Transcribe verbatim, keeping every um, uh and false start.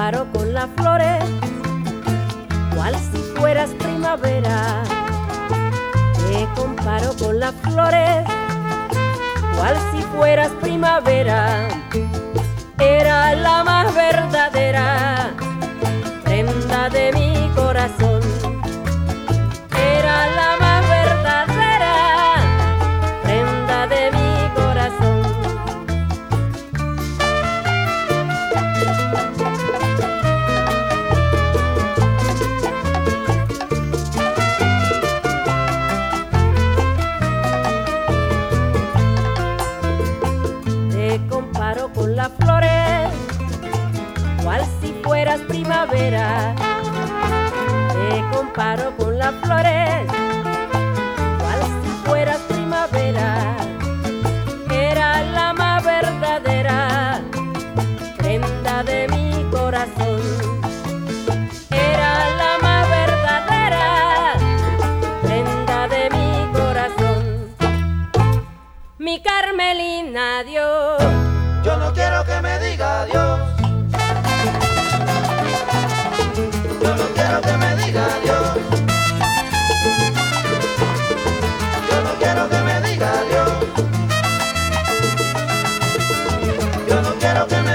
comparo con las flores, cual si fueras primavera. Te comparo con las flores, cual si fueras primavera. Era la más verdadera prenda de mi corazón. Era la más verdadera prenda de mi corazón. Te comparo con las flores, cual si fueras primavera. Te comparo con las flores, cual si fueras primavera. Era la más verdadera prenda de mi corazón. Era la más verdadera prenda de mi corazón. Mi Carmelina, adiós. Yo no quiero que me diga adiós. Yo no quiero que me diga adiós. Yo no quiero que me diga adiós. Yo no quiero que me